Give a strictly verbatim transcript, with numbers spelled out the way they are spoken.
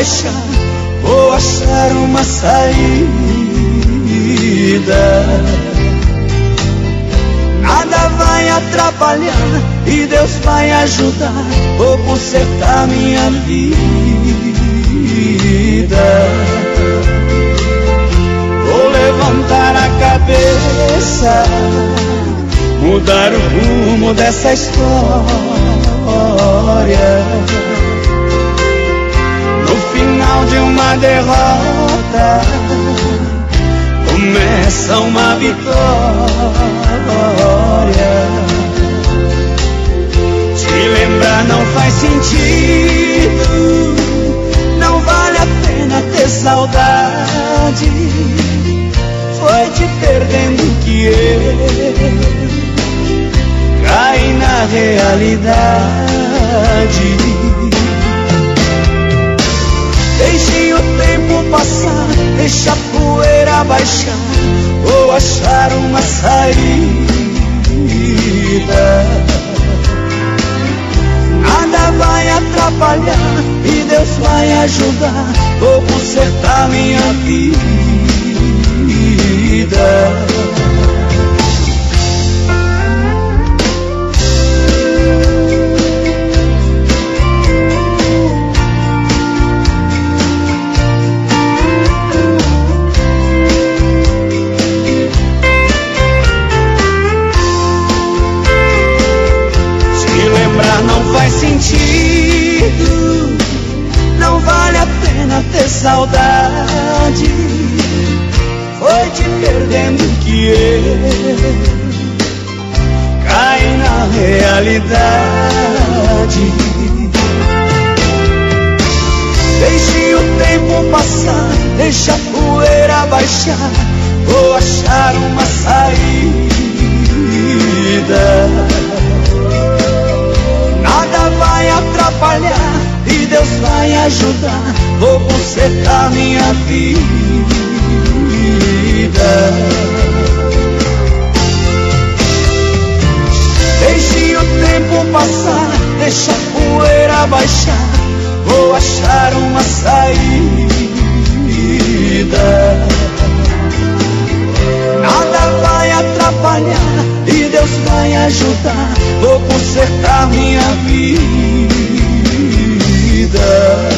baixar, vou achar uma saída. Nada vai atrapalhar e Deus vai ajudar, vou consertar minha vida. Vou levantar a cabeça, mudar o rumo dessa história. No final de uma derrota começa uma vitória. Te lembrar não faz sentido, não vale a pena ter saudade. Foi te perdendo que eu caí na realidade. Deixe o tempo passar, deixa a poeira baixar, vou achar uma saída. Nada vai atrapalhar e Deus vai ajudar, vou consertar minha vida. Não faz sentido, não vale a pena ter saudade. Foi te perdendo que eu caí na realidade. Deixe o tempo passar, deixa a poeira baixar, vou achar uma saída. Nada vai atrapalhar e Deus vai ajudar, vou consertar minha vida. Deixe o tempo passar, deixa a poeira baixar, vou achar uma saída. Nada vai atrapalhar e Deus vai ajudar, vou consertar minha vida.